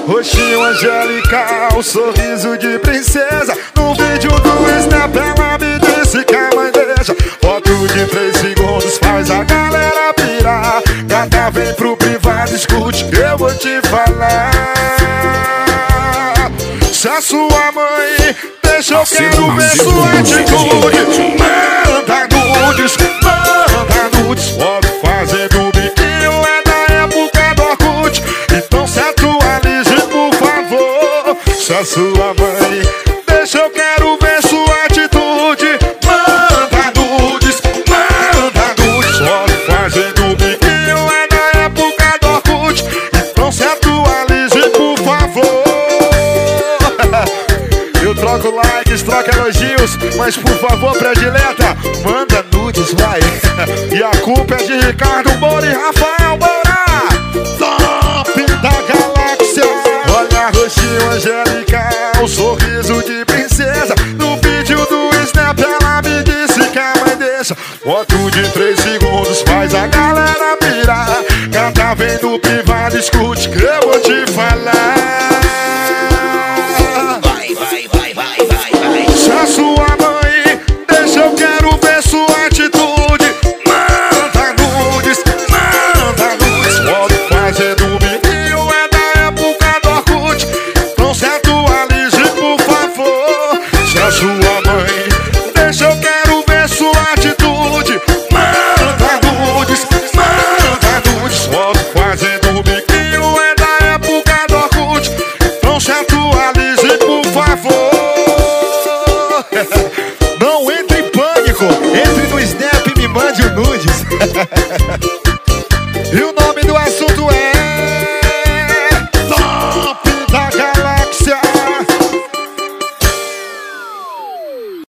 Rostinho angelical, sorriso de princesa. No vídeo do Snap ela me disse que a mãe deixa. Foto de 3 segundos faz a galera pirar. Gata, vem pro privado, escute que eu vou te falar. Se a sua mãe deixa, eu quero ver sua atitude. Manda nudes, manda nudes. Foto fazendo biquinho é da época do Orkut. Então se atualize, por favor. Se a sua mãe deixa, eu quero ver sua atitude. Manda nudes, manda nudes. Foto fazendo biquinho é da época do Orkut. Então se atualize, por favor. Eu troco likes, troco elogios, mas por favor, predileta, manda nudes, vai. E a culpa é de Ricardo Moura e Rafael Moura. Top da galáxia. Olha, rostinho angelical, sorriso de princesa. No vídeo do Snap ela me disse que a mãe deixa. Foto de 3 segundos faz a galera pirar. Gata, vem do privado, escute que eu vou te falar.